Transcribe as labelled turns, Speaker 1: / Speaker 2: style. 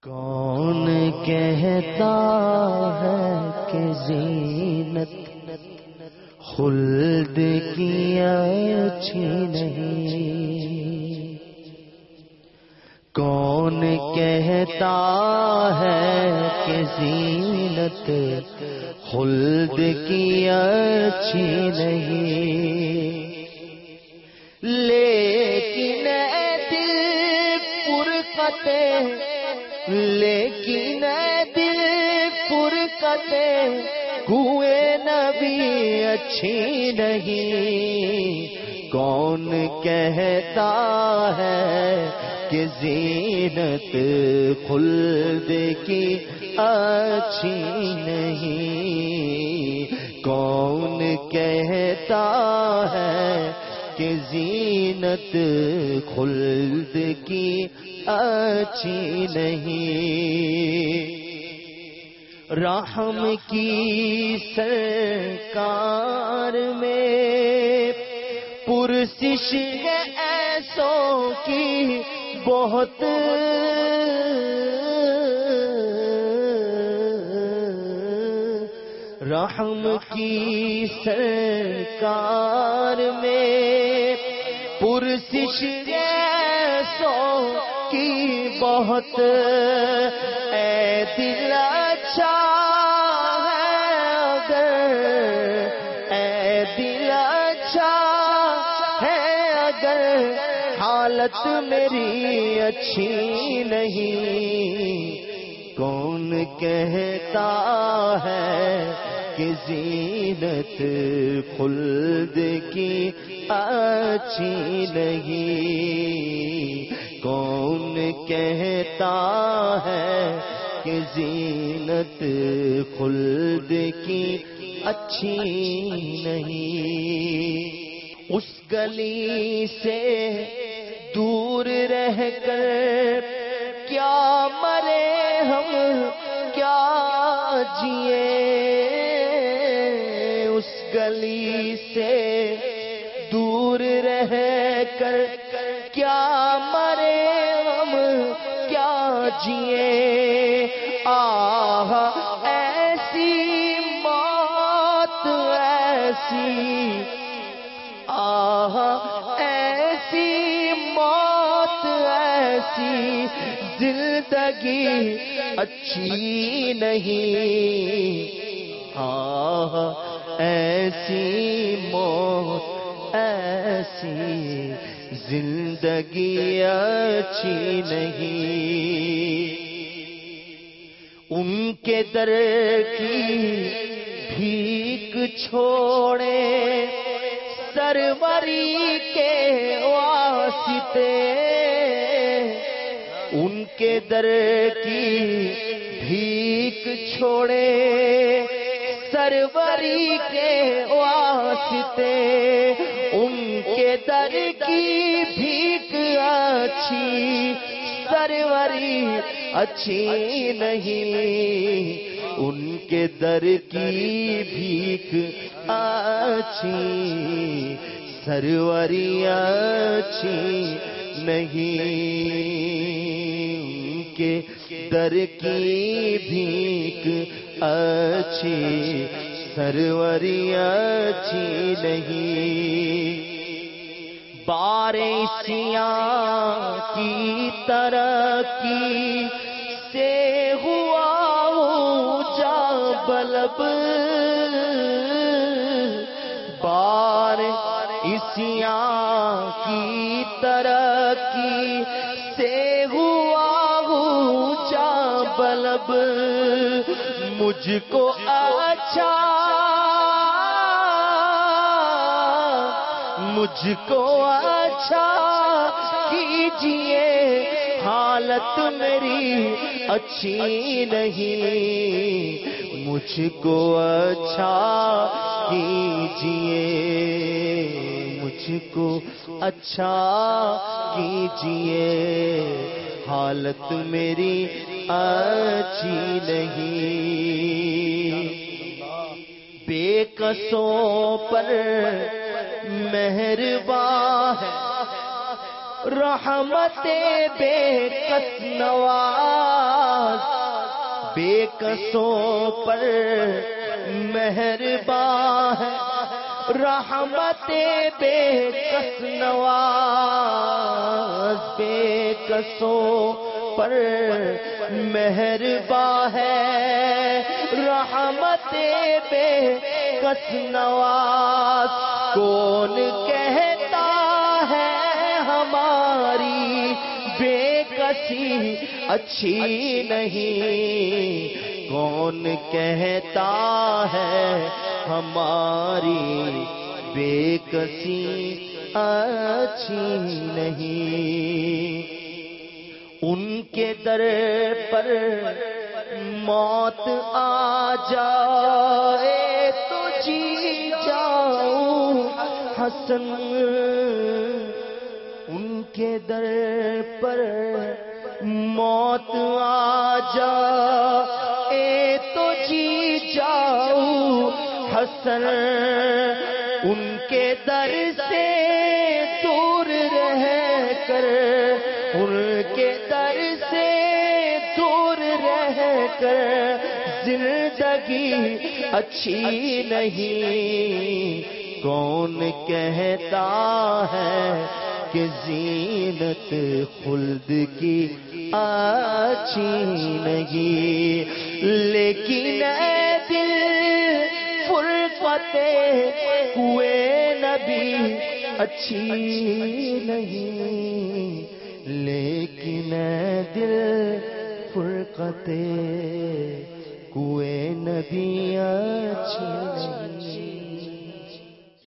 Speaker 1: کون کہتا ہے کہ زینت خلد کی اچھی نہیں؟ کون کہتا ہے کہ زینت خلد کی اچھی نہیں؟ لیکن اے دل فرقتیں، لیکن اے دل فرقتیں کوئے نبی اچھی نہیں؟ کون کہتا ہے کہ زینت خلد کی اچھی نہیں؟ کون کہتا ہے کہ زینت خلد کی اچھی نہیں؟ رحم کی سرکار میں پرسش ہے ایسوں کی بہت، رحم کی سرکار میں پرسش ایسوں کی بہت، اے دل اچھا ہے اگر، اے دل اچھا ہے اگر حالت میری اچھی نہیں؟ کون کہتا ہے کہ زینت خلد کی اچھی نہیں؟ کون کہتا ہے کہ زینت خلد کی اچھی نہیں؟ اس گلی سے دور رہ کر کیا مرے ہم کیا جیے؟ اس گلی سے دور رہ کر کیا مرے ہم کیا جیے؟ آہ ایسی موت ایسی، آہ ایسی موت ایسی زندگی اچھی نہیں؟ آہ ایسی موت ایسی زندگی اچھی نہیں؟ ان کے در کی بھیک چھوڑے سروری کے واسطے، ان کے در کی بھیک چھوڑے سروری کے واسطے، ان کے در کی بھیک اچھی سروری اچھی نہیں؟ ان کے در کی بھیک اچھی سروری اچھی نہیں؟ ان کے در کی بھیک اچھی سروری اچھی نہیں؟ بارشیاں کی ترقی سے ہوا اونچا بلب، بارشیاں کی ترقی سے ہوا اونچا بلب، مجھ کو اچھا، مجھ کو اچھا کیجئے حالت میری اچھی نہیں؟ مجھ کو اچھا کیجئے، مجھ کو اچھا کیجئے حالت میری اچھی نہیں؟ بے قصوں پر مہرباں ہے رحمت بے کس نواز، بے کسوں پر مہربان ہے، رحمت بے کس نواز، بے کسوں پر مہربان ہے، رحمت بے کس نواز۔ کون کہتا ہے ہماری بے کسی اچھی نہیں، کون کہتا ہے ہماری بے کسی اچھی نہیں۔ ان کے در پر موت آ جائے تو جی جاؤں حسن، ان کے در پر موت آ جائے تو جی جاؤں حسن، ان کے در سے دور رہ کر، ان کے در سے دور رہ کر زندگی اچھی نہیں، کون کہتا ہے کہ زینت خلد کی اچھی نہیں، لیکن اے دل فرقت کوئے نبی اچھی نہیں، لیکن اے دل فرقت کوئے نبی اچھی نہیں۔